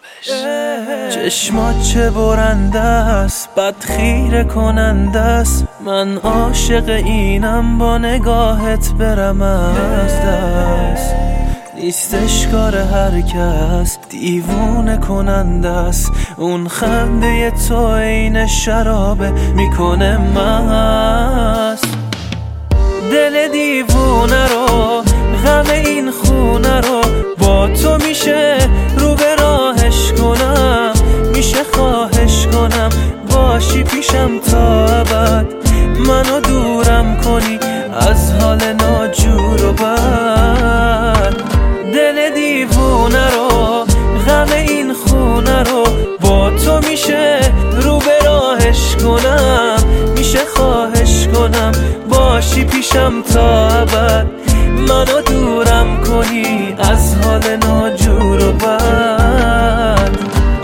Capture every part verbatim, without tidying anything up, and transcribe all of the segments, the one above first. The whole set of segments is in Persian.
چشمات چه برنده است، بد خیره کننده است. من عاشق اینم با نگاهت برم از دست. نیستش کار هر کس، دیوونه کننده است. اون خنده تو عین شرابه میکنه مست. دل دیوونه رو، غم این خونه رو با تو میشه رو به راهش کنم. میشه خواهش کنم باشی پیشم تا ابد. منو دورم کنی از حال ناجور و بد. دل دیوونه رو، غم این خونه رو با تو میشه رو به راهش کنم. میشه خواهش کنم باشی پیشم تا ابد. منو دورم کنی از حال ناجور و بد.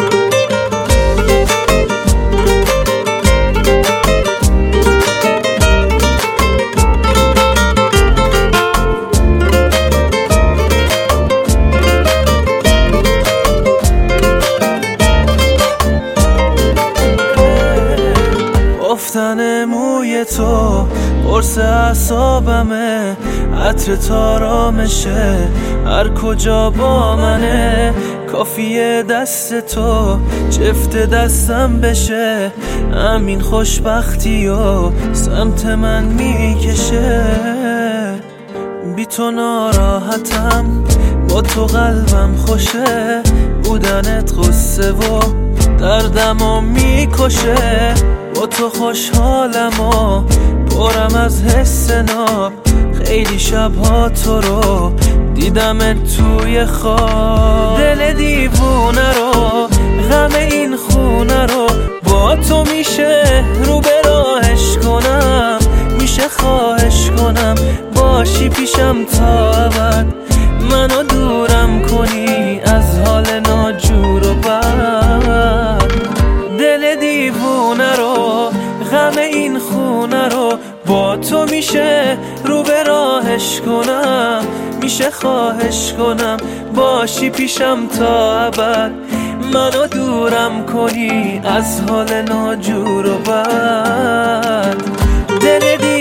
افتن موی تو قرص اعصابمه، عطر تارامشه هر کجا با منه. کافیه دست تو جفت دستم بشه، همین خوشبختی و سمت من میکشه. بی تو ناراحتم، با تو قلبم خوشه. بودنت غصه و دردمو میکشه. با تو خوشحالم و پرم از حس ناب. خیلی شبها تو رو دیدمت توی خواب. دل دیوونه رو، غم این خونه رو با تو میشه رو به راهش کنم. میشه خواهش کنم باشی پیشم تا ابد. منو دورم کنی از حال ناجور و بد. دل دیوونه رو، غم این خونه رو با تو میشه رو به راهش کنم. میشه خواهش کنم باشی پیشم تا ابد. منو دورم کنی از حال ناجور و بد. دل